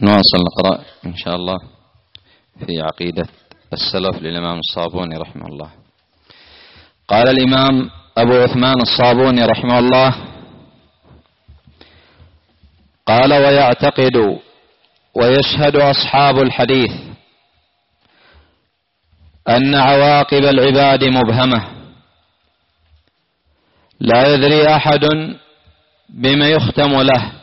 نواصل نقرأ إن شاء الله في عقيدة السلف للإمام الصابوني رحمه الله. قال الإمام أبو عثمان الصابوني رحمه الله: قال: ويعتقد ويشهد أصحاب الحديث أن عواقب العباد مبهمة، لا يدري أحد بما يختم له،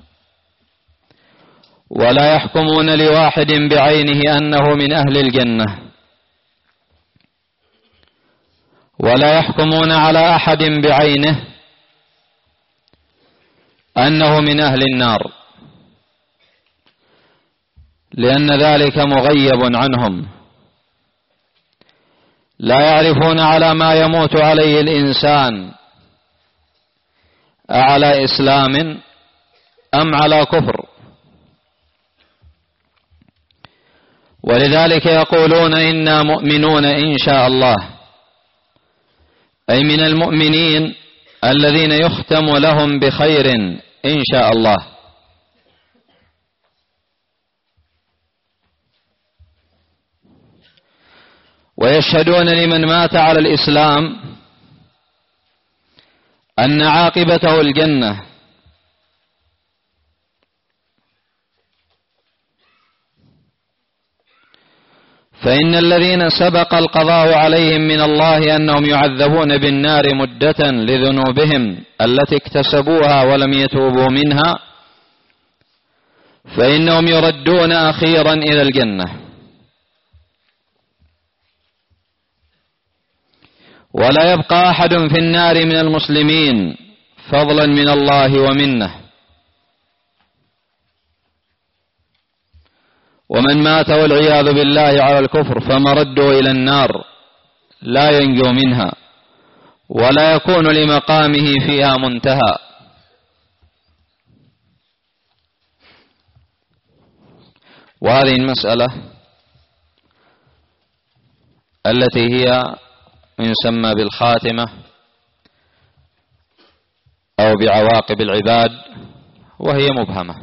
ولا يحكمون لواحد بعينه أنه من أهل الجنة، ولا يحكمون على أحد بعينه أنه من أهل النار، لأن ذلك مغيب عنهم، لا يعرفون على ما يموت عليه الإنسان أعلى إسلام أم على كفر، ولذلك يقولون إنا مؤمنون إن شاء الله، أي من المؤمنين الذين يختم لهم بخير إن شاء الله. ويشهدون لمن مات على الإسلام أن عاقبته الجنة، فإن الذين سبق القضاء عليهم من الله أنهم يعذبون بالنار مدة لذنوبهم التي اكتسبوها ولم يتوبوا منها، فإنهم يردون أخيرا إلى الجنة، ولا يبقى أحد في النار من المسلمين فضلا من الله ومنه. ومن مات والعياذ بالله على الكفر فمرده إلى النار لا ينجو منها، ولا يكون لمقامه فيها منتهى. وهذه المسألة التي هي يسمى بالخاتمة أو بعواقب العباد، وهي مبهمة.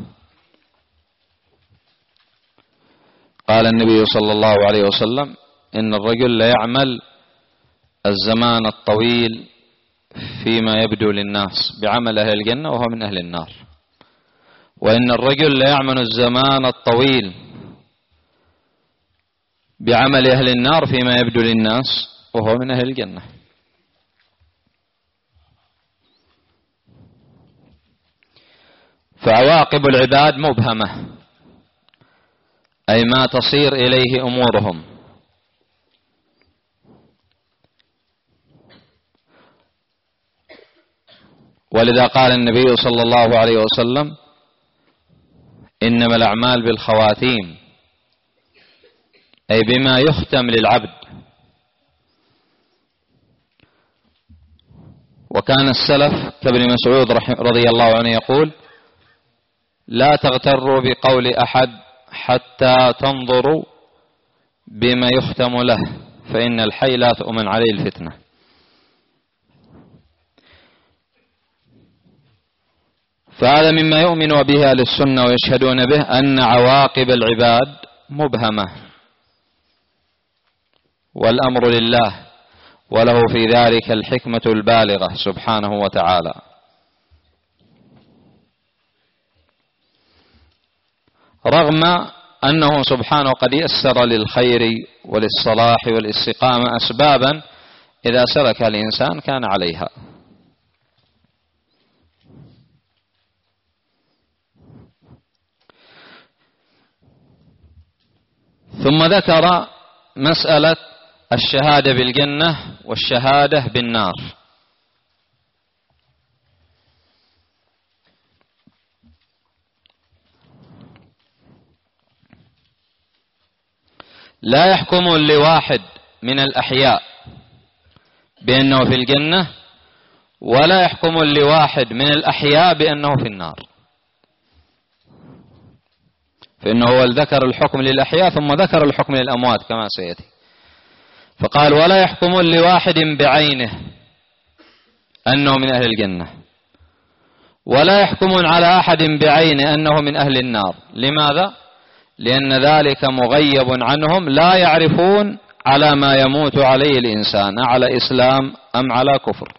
قال النبي صلى الله عليه وسلم: إن الرجل ليعمل الزمان الطويل فيما يبدو للناس بعمل أهل الجنة وهو من أهل النار، وإن الرجل ليعمل الزمان الطويل بعمل أهل النار فيما يبدو للناس وهو من أهل الجنة. فعواقب العباد مبهمة، أي ما تصير إليه أمورهم. ولذا قال النبي صلى الله عليه وسلم: إنما الأعمال بالخواتيم، أي بما يختم للعبد. وكان السلف كابن مسعود رضي الله عنه يقول: لا تغتروا بقول أحد حتى تنظروا بما يختم له، فإن الحي لا تؤمن عليه الفتنة. فهذا مما يؤمن به أهل السنة ويشهدون به، أن عواقب العباد مبهمة، والأمر لله، وله في ذلك الحكمة البالغة سبحانه وتعالى. رغم أنه سبحانه قد يسر للخير وللصلاح والاستقامة أسبابا إذا سلك الإنسان كان عليها. ثم ذكر مسألة الشهادة بالجنة والشهادة بالنار. لا يحكم لواحد من الأحياء بأنه في الجنة، ولا يحكم لواحد من الأحياء بأنه في النار، فإنه هو ذكر الحكم للأحياء ثم ذكر الحكم للأموات كما سيأتي. فقال: ولا يحكم لواحد بعينه أنه من أهل الجنة، ولا يحكم على أحد بعينه أنه من أهل النار. لماذا؟ لأن ذلك مغيب عنهم، لا يعرفون على ما يموت عليه الإنسان، على إسلام أم على كفر.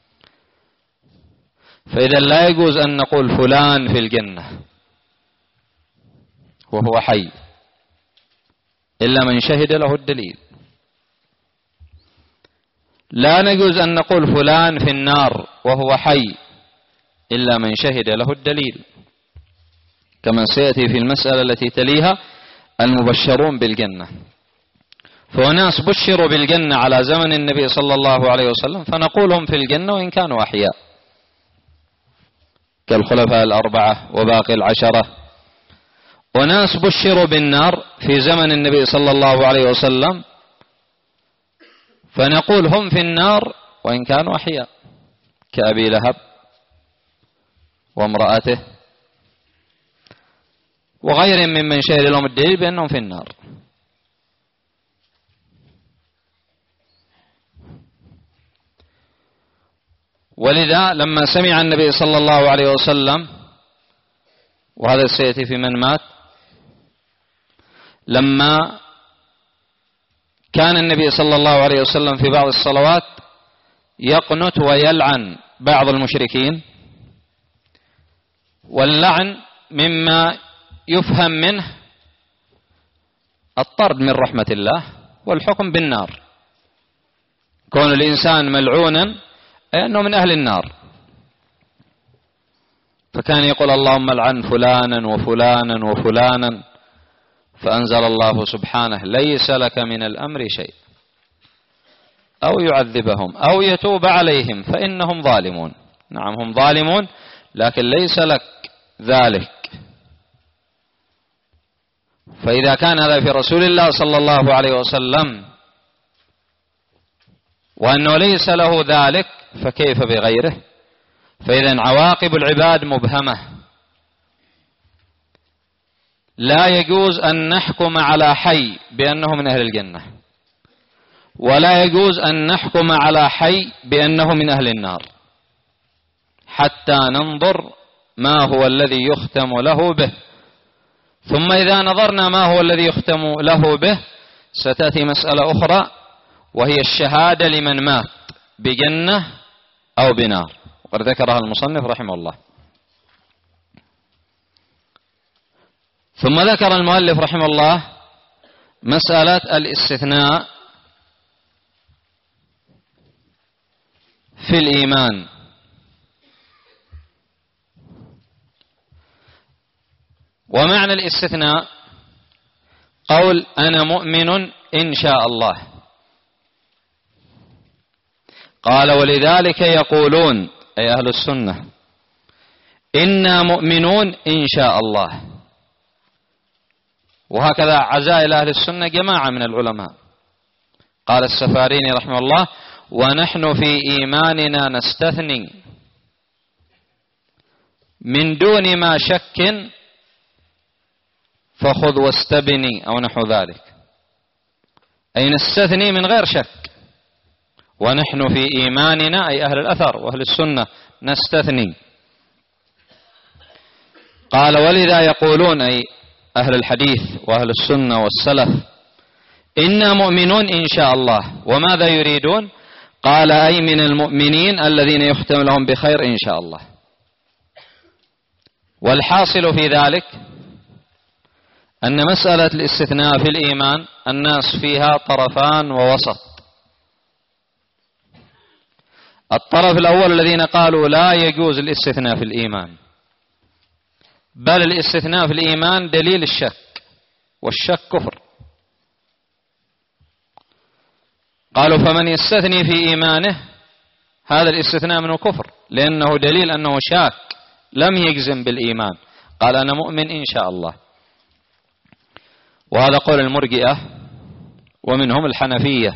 فإذا لا يجوز أن نقول فلان في الجنة وهو حي إلا من شهد له الدليل. لا نجوز أن نقول فلان في النار وهو حي إلا من شهد له الدليل، كما سيأتي في المسألة التي تليها المبشرون بالجنة. فناس بشروا بالجنة على زمن النبي صلى الله عليه وسلم فنقول هم في الجنة وإن كانوا أحياء، كالخلفاء الأربعة وباقي العشرة. وناس بشروا بالنار في زمن النبي صلى الله عليه وسلم فنقول هم في النار وإن كانوا أحياء، كأبي لهب وامرأته وغيرهم ممن شهد لهم الدليل بأنهم في النار. ولذا لما سمع النبي صلى الله عليه وسلم، وهذا سيأتي في من مات، لما كان النبي صلى الله عليه وسلم في بعض الصلوات يقنت ويلعن بعض المشركين، واللعن مما يفهم منه الطرد من رحمة الله والحكم بالنار، كون الإنسان ملعونا أنه من أهل النار. فكان يقول اللهم لعن فلانا وفلانا وفلانا، فأنزل الله سبحانه ليس لك من الأمر شيء، أو يعذبهم أو يتوب عليهم فإنهم ظالمون. نعم هم ظالمون لكن ليس لك ذلك. فإذا كان هذا في رسول الله صلى الله عليه وسلم وأنه ليس له ذلك فكيف بغيره؟ فإذا عواقب العباد مبهمة، لا يجوز أن نحكم على حي بأنه من أهل الجنة، ولا يجوز أن نحكم على حي بأنه من أهل النار، حتى ننظر ما هو الذي يختم له به. ثم إذا نظرنا ما هو الذي يختم له به ستأتي مسألة أخرى، وهي الشهادة لمن مات بجنة أو بنار، وقد ذكرها المصنف رحمه الله. ثم ذكر المؤلف رحمه الله مسألة الاستثناء في الإيمان. ومعنى الاستثناء قول أنا مؤمن إن شاء الله. قال ولذلك يقولون أي أهل السنة إنا مؤمنون إن شاء الله. وهكذا عزائل أهل السنة جماعة من العلماء. قال السفاريني رحمه الله ونحن في إيماننا نستثني من دون ما شك فخذ واستبني أو نحو ذلك، أي نستثني من غير شك. ونحن في إيماننا أي أهل الأثر وأهل السنة نستثني. قال ولذا يقولون أي أهل الحديث وأهل السنة والسلف إنا مؤمنون إن شاء الله. وماذا يريدون؟ قال أي من المؤمنين الذين يختم لهم بخير إن شاء الله. والحاصل في ذلك أن مسألة الاستثناء في الإيمان الناس فيها طرفان ووسط. الطرف الأول الذين قالوا لا يجوز الاستثناء في الإيمان، بل الاستثناء في الإيمان دليل الشك، والشك كفر. قالوا فمن يستثني في إيمانه هذا الاستثناء منه كفر، لأنه دليل أنه شاك لم يجزم بالإيمان. قال أنا مؤمن إن شاء الله. وهذا قول المرجئة ومنهم الحنفية،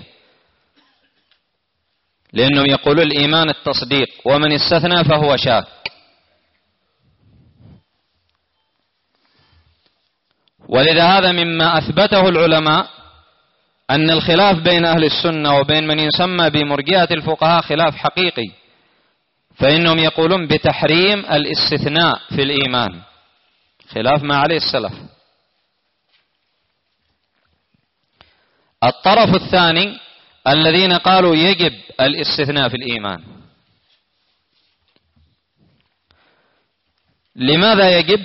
لأنهم يقولون الإيمان التصديق، ومن استثنى فهو شاك. ولذا هذا مما أثبته العلماء أن الخلاف بين أهل السنة وبين من يسمى بمرجئة الفقهاء خلاف حقيقي، فإنهم يقولون بتحريم الاستثناء في الإيمان، خلاف ما عليه السلف. الطرف الثاني الذين قالوا يجب الاستثناء في الإيمان. لماذا يجب؟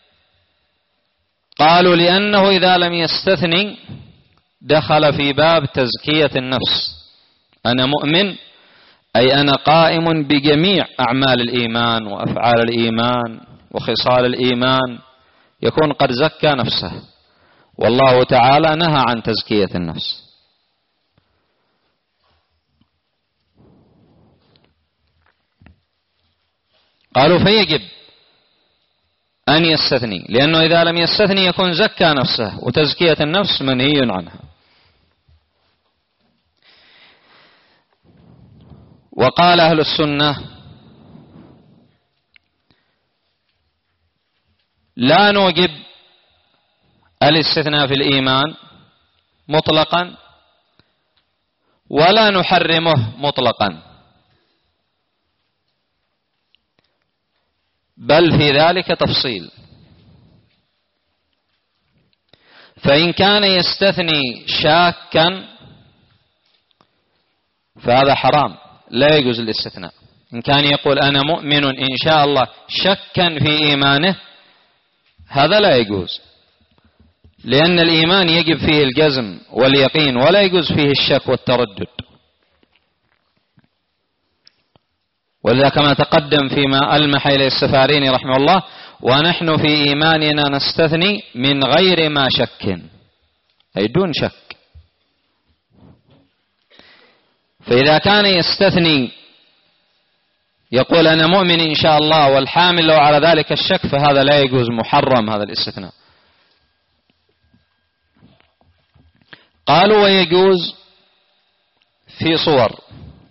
قالوا لأنه إذا لم يستثني دخل في باب تزكية النفس. أنا مؤمن أي أنا قائم بجميع أعمال الإيمان وأفعال الإيمان وخصال الإيمان، يكون قد زكى نفسه، والله تعالى نهى عن تزكية النفس. قالوا فيجب أن يستثني، لأنه إذا لم يستثني يكون زكى نفسه، وتزكية النفس منهي عنها. وقال أهل السنة لا نوجب الاستثناء في الإيمان مطلقا ولا نحرمه مطلقا، بل في ذلك تفصيل. فإن كان يستثني شاكا فهذا حرام، لا يجوز الاستثناء. إن كان يقول أنا مؤمن إن شاء الله شكا في إيمانه، هذا لا يجوز، لأن الإيمان يجب فيه الجزم واليقين، ولا يجوز فيه الشك والتردد. ولذا كما تقدم فيما ألمح إليه السفاريني رحمه الله: ونحن في إيماننا نستثني من غير ما شك، أي دون شك. فإذا كان يستثني يقول أنا مؤمن إن شاء الله والحامل له على ذلك الشك، فهذا لا يجوز، محرم هذا الاستثناء. قالوا ويجوز في صور: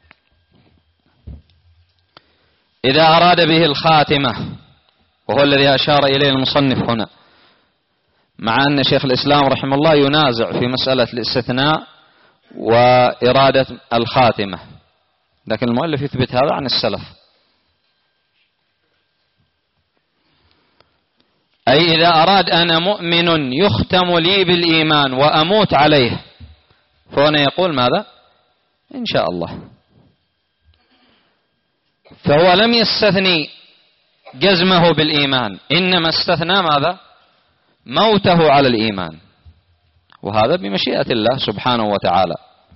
إذا أراد به الخاتمة، وهو الذي أشار إليه المصنف هنا، مع أن شيخ الإسلام رحمه الله ينازع في مسألة الاستثناء وإرادة الخاتمة، لكن المؤلف يثبت هذا عن السلف. أي إذا أراد أنا مؤمن يختم لي بالإيمان وأموت عليه، فهنا يقول ماذا؟ إن شاء الله. فهو لم يستثني جزمه بالإيمان، إنما استثنى ماذا؟ موته على الإيمان، وهذا بمشيئة الله سبحانه وتعالى.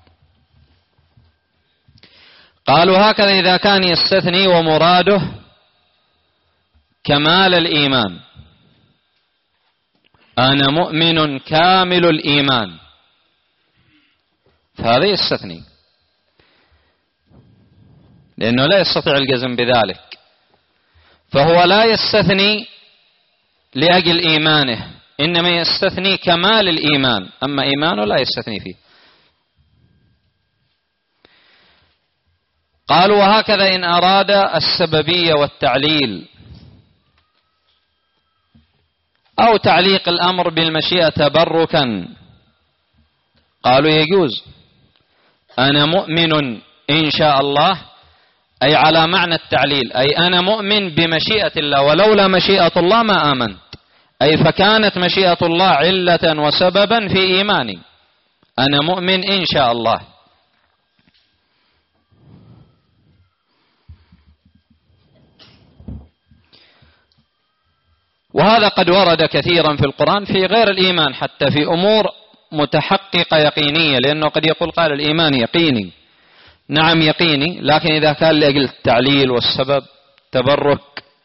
قالوا هكذا إذا كان يستثني ومراده كمال الإيمان، أنا مؤمن كامل الإيمان، فهذا يستثني، لأنه لا يستطيع الجزم بذلك. فهو لا يستثني لأجل إيمانه، إنما يستثني كمال الإيمان، أما إيمانه لا يستثني فيه. قالوا وهكذا إن أراد السببية والتعليل أو تعليق الأمر بالمشيئة تبركا، قالوا يجوز. أنا مؤمن إن شاء الله، أي على معنى التعليل، أي أنا مؤمن بمشيئة الله، ولولا مشيئة الله ما آمنت، أي فكانت مشيئة الله علة وسببا في إيماني. أنا مؤمن إن شاء الله. وهذا قد ورد كثيرا في القرآن في غير الإيمان، حتى في أمور متحققة يقينية، لأنه قد يقول قال الإيمان يقيني، نعم يقيني، لكن إذا كان لأجل التعليل والسبب تبرك،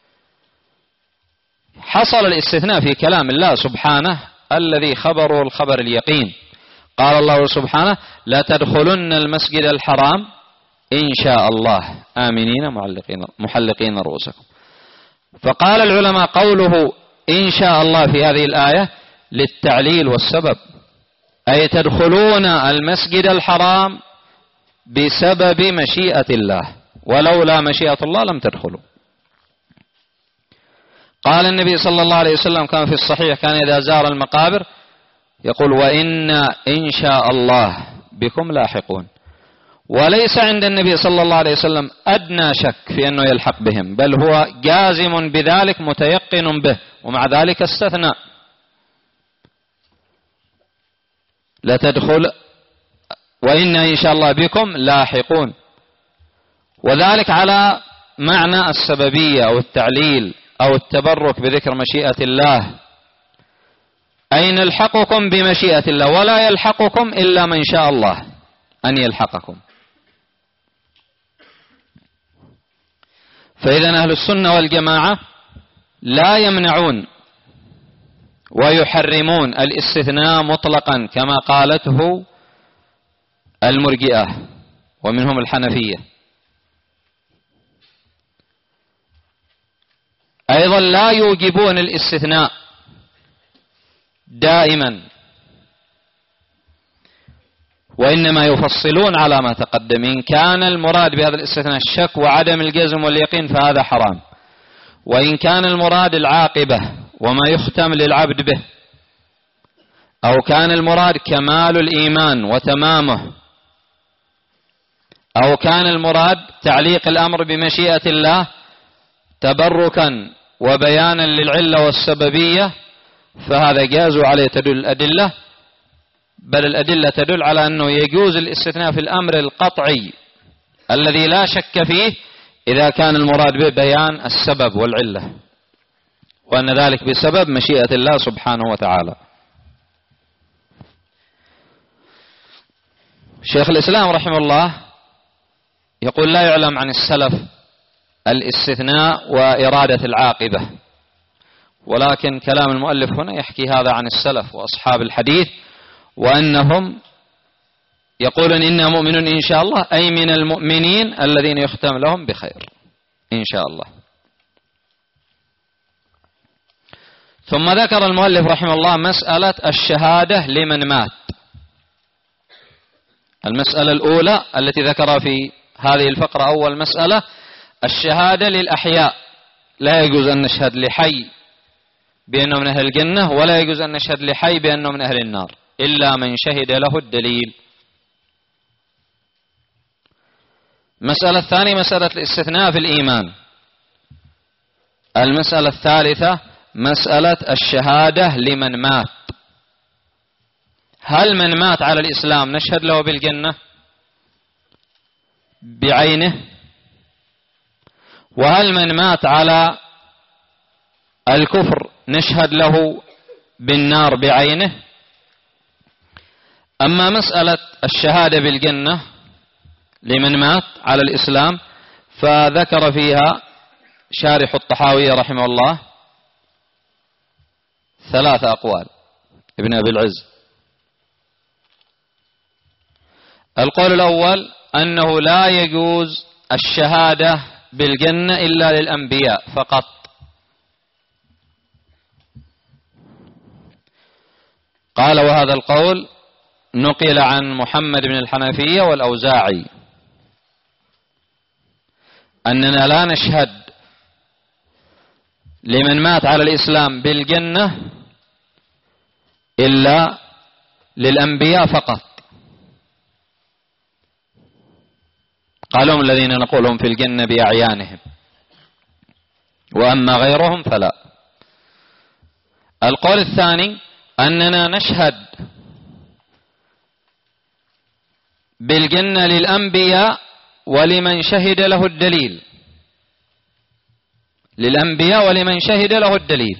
حصل الاستثناء في كلام الله سبحانه الذي خبره الخبر اليقين. قال الله سبحانه: لا تدخلن المسجد الحرام إن شاء الله آمنين محلقين رؤوسكم. فقال العلماء قوله إن شاء الله في هذه الآية للتعليل والسبب، أي تدخلون المسجد الحرام بسبب مشيئة الله، ولولا مشيئة الله لم تدخلوا. قال النبي صلى الله عليه وسلم كما في الصحيح: كان إذا زار المقابر يقول: وإنا إن شاء الله بكم لاحقون. وليس عند النبي صلى الله عليه وسلم أدنى شك في أنه يلحق بهم، بل هو جازم بذلك متيقن به، ومع ذلك استثنى: لا تدخل وإنا إن شاء الله بكم لاحقون. وذلك على معنى السببية أو التعليل أو التبرك بذكر مشيئة الله، أي نلحقكم بمشيئة الله، ولا يلحقكم إلا من شاء الله أن يلحقكم. فإذا أهل السنة والجماعة لا يمنعون ويحرمون الاستثناء مطلقا كما قالته المرجئة ومنهم الحنفية. أيضا لا يوجبون الاستثناء دائما، وإنما يفصلون على ما تقدم. إن كان المراد بهذا الاستثناء الشك وعدم الجزم واليقين فهذا حرام، وإن كان المراد العاقبة وما يختم للعبد به، أو كان المراد كمال الإيمان وتمامه، أو كان المراد تعليق الأمر بمشيئة الله تبركا وبيانا للعلة والسببية، فهذا جاز عليه تدل الأدلة، بل الأدلة تدل على أنه يجوز الاستثناء في الأمر القطعي الذي لا شك فيه إذا كان المراد به بيان السبب والعلة، وأن ذلك بسبب مشيئة الله سبحانه وتعالى. شيخ الإسلام رحمه الله يقول لا يعلم عن السلف الاستثناء وإرادة العاقبة، ولكن كلام المؤلف هنا يحكي هذا عن السلف وأصحاب الحديث، وأنهم يقولون إنا مؤمنون إن شاء الله، أي من المؤمنين الذين يختم لهم بخير إن شاء الله. ثم ذكر المؤلف رحمه الله مسألة الشهادة لمن مات. المسألة الأولى التي ذكرها في هذه الفقرة أول مسألة الشهادة للأحياء، لا يجوز أن نشهد لحي بأنه من أهل الجنة، ولا يجوز أن نشهد لحي بأنه من أهل النار إلا من شهد له الدليل. المسألة الثانية مسألة الاستثناء في الإيمان. المسألة الثالثة مسألة الشهادة لمن مات. هل من مات على الإسلام نشهد له بالجنة بعينه؟ وهل من مات على الكفر نشهد له بالنار بعينه؟ أما مسألة الشهادة بالجنة لمن مات على الإسلام فذكر فيها شارح الطحاوية رحمه الله 3 أقوال ابن أبي العز. القول الأول أنه لا يجوز الشهادة بالجنة إلا للأنبياء فقط، قال وهذا القول نقل عن محمد بن الحنفية والأوزاعي أننا لا نشهد لمن مات على الإسلام بالجنة إلا للأنبياء فقط. قالوا الذين نقولهم في الجنة بأعيانهم، وأما غيرهم فلا. القول الثاني أننا نشهد بالجنة للأنبياء ولمن شهد له الدليل، للأنبياء ولمن شهد له الدليل.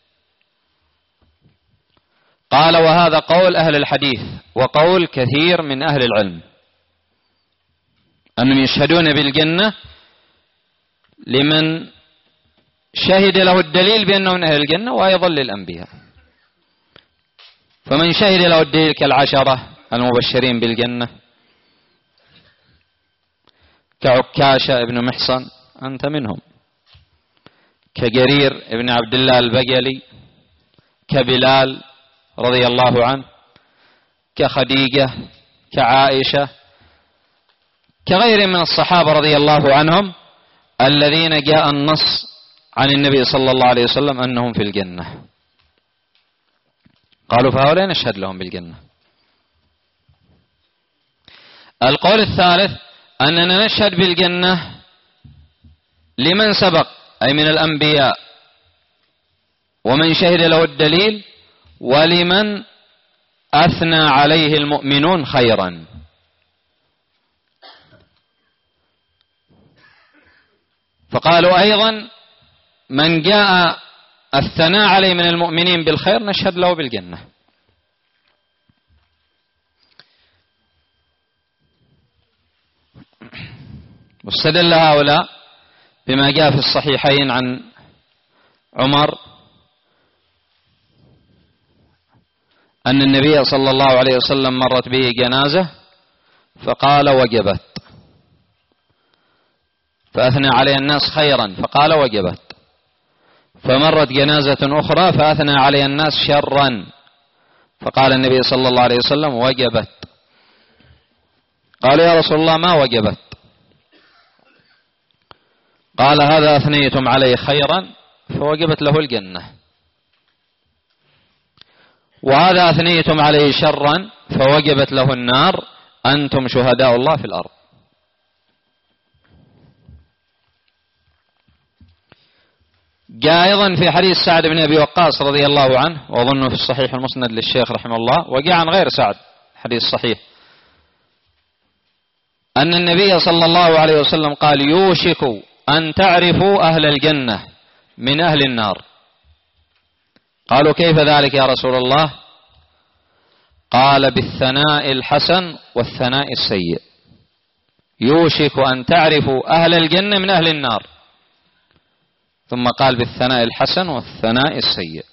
قال وهذا قول أهل الحديث وقول كثير من أهل العلم أنهم يشهدون بالجنة لمن شهد له الدليل بأنه من أهل الجنة، وأيضا للأنبياء. فمن شهد له الدليل كالعشرة المبشرين بالجنة كعكاشة ابن محصن أنت منهم، كجرير ابن عبد الله البجلي، كبلال رضي الله عنه، كخديجة، كعائشة، كغير من الصحابة رضي الله عنهم الذين جاء النص عن النبي صلى الله عليه وسلم أنهم في الجنة، قالوا فهؤلاء نشهد لهم بالجنة. القول الثالث أننا نشهد بالجنة لمن سبق أي من الأنبياء ومن شهد له الدليل، ولمن أثنى عليه المؤمنون خيرا، فقالوا أيضا من جاء الثناء عليه من المؤمنين بالخير نشهد له بالجنة. واستدل هؤلاء بما جاء في الصحيحين عن عمر أن النبي صلى الله عليه وسلم مرت به جنازة فقال وجبت، فأثنى عليها الناس خيرا فقال وجبت، فمرت جنازة أخرى فأثنى عليها الناس شرا فقال النبي صلى الله عليه وسلم وجبت. قالوا يا رسول الله ما وجبت؟ قال هذا أثنيتم عليه خيرا فوجبت له الجنة، وهذا أثنيتم عليه شرا فوجبت له النار، أنتم شهداء الله في الأرض. جاء أيضا في حديث سعد بن أبي وقاص رضي الله عنه، وأظنه في الصحيح المسند للشيخ رحمه الله، وجاء عن غير سعد حديث صحيح، أن النبي صلى الله عليه وسلم قال يوشك أن تعرفوا أهل الجنة من أهل النار. قالوا كيف ذلك يا رسول الله؟ قال بالثناء الحسن والثناء السيء. يوشك أن تعرفوا أهل الجنة من أهل النار، ثم قال بالثناء الحسن والثناء السيء.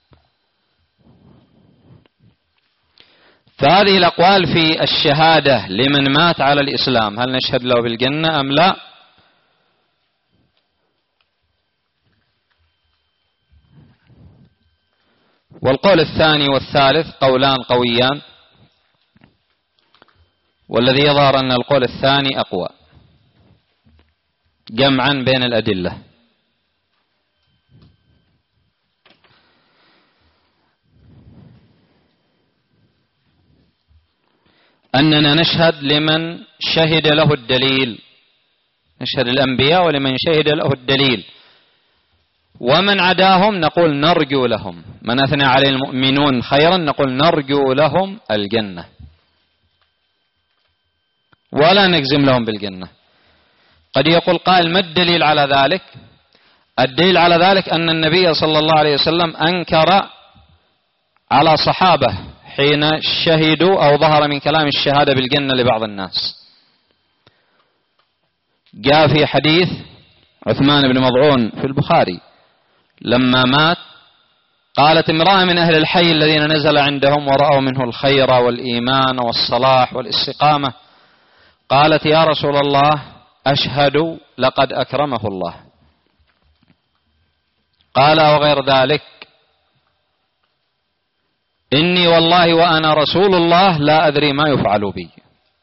فهذه الأقوال في الشهادة لمن مات على الإسلام، هل نشهد له بالجنة أم لا؟ والقول الثاني والثالث قولان قويان، والذي يظهر أن القول الثاني أقوى جمعا بين الأدلة. أننا نشهد لمن شهد له الدليل، نشهد الأنبياء ولمن شهد له الدليل، ومن عداهم نقول نرجو لهم، من أثنى عليه المؤمنون خيرا نقول نرجو لهم الجنة ولا نجزم لهم بالجنة. قد يقول قائل ما الدليل على ذلك؟ الدليل على ذلك أن النبي صلى الله عليه وسلم أنكر على صحابة حين شهدوا أو ظهر من كلام الشهادة بالجنة لبعض الناس. جاء في حديث عثمان بن مضعون في البخاري لما مات قالت امرأة من أهل الحي الذين نزل عندهم ورأوا منه الخير والإيمان والصلاح والاستقامة، قالت يا رسول الله أشهد لقد أكرمه الله. قال وغير ذلك إني والله وأنا رسول الله لا أدري ما يفعل بي.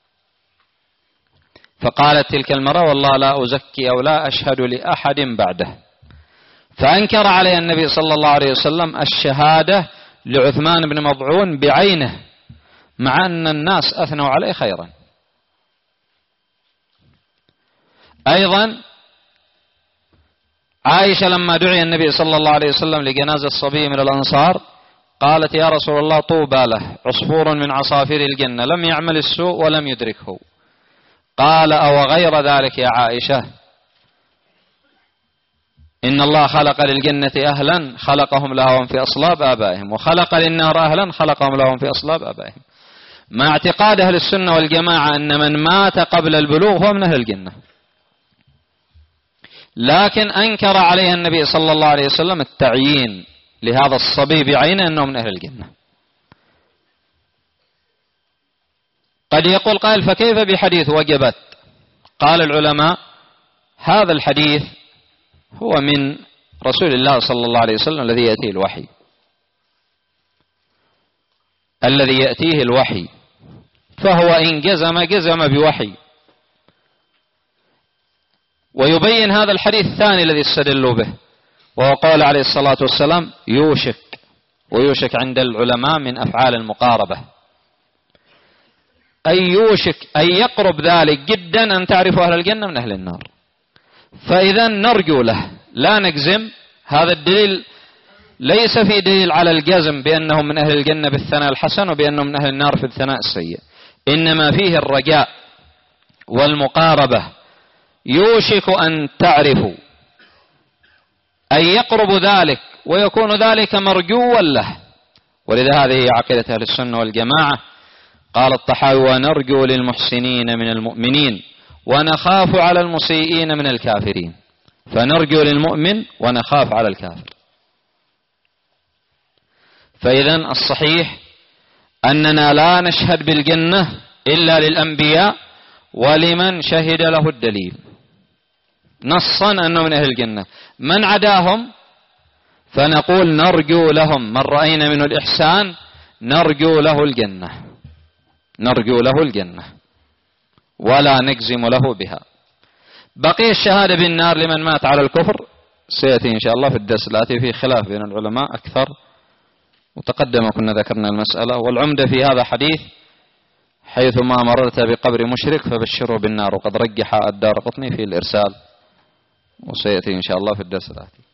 فقالت تلك المرأة والله لا أزكي أو لا أشهد لأحد بعده. فأنكر عليه النبي صلى الله عليه وسلم الشهادة لعثمان بن مضعون بعينه مع أن الناس أثنوا عليه خيرا. أيضا عائشة لما دعي النبي صلى الله عليه وسلم لجنازة صبي من الأنصار قالت يا رسول الله طوبى له عصفور من عصافير الجنة لم يعمل السوء ولم يدركه. قال أو غير ذلك يا عائشة إن الله خلق للجنة أهلا خلقهم لهم في أصلاب آبائهم، وخلق للنار أهلا خلقهم لهم في أصلاب آبائهم. مع اعتقاد أهل السنة والجماعة أن من مات قبل البلوغ هو من أهل الجنة، لكن أنكر عليه النبي صلى الله عليه وسلم التعيين لهذا الصبي بعينه أنه من أهل الجنة. قد يقول قائل فكيف بحديث وجبت؟ قال العلماء هذا الحديث هو من رسول الله صلى الله عليه وسلم الذي يأتيه الوحي، الذي يأتيه الوحي، فهو إن جزم بوحي. ويبين هذا الحديث الثاني الذي استدلوا به، وهو قول عليه الصلاة والسلام يوشك، ويوشك عند العلماء من أفعال المقاربة، أي يوشك أي يقرب ذلك جدا أن تعرفوا أهل الجنة من أهل النار. فإذا نرجو له لا نجزم. هذا الدليل ليس في دليل على الجزم بأنهم من أهل الجنة بالثناء الحسن وبأنهم من أهل النار في الثناء السيء، إنما فيه الرجاء والمقاربة. يوشك أن تعرفوا أن يقرب ذلك ويكون ذلك مرجوا له. ولذا هذه هي عقيدة أهل السنة والجماعة. قال الطحاوي: ونرجو للمحسنين من المؤمنين ونخاف على المسيئين من الكافرين. فنرجو للمؤمن ونخاف على الكافر. فإذا الصحيح أننا لا نشهد بالجنة إلا للأنبياء ولمن شهد له الدليل نصا أنه من أهل الجنة. من عداهم فنقول نرجو لهم، من رأينا منه الإحسان نرجو له الجنة، نرجو له الجنة ولا نجزم له بها. بقي الشهادة بالنار لمن مات على الكفر سيأتي إن شاء الله في الدرس الآتي، في خلاف بين العلماء أكثر، وتقدم كنا ذكرنا المسألة. والعمدة في هذا حديث: حيث ما مررت بقبر مشرك فبشره بالنار، وقد رجح الدارقطني في الإرسال، وسيأتي إن شاء الله في الدرس الآتي.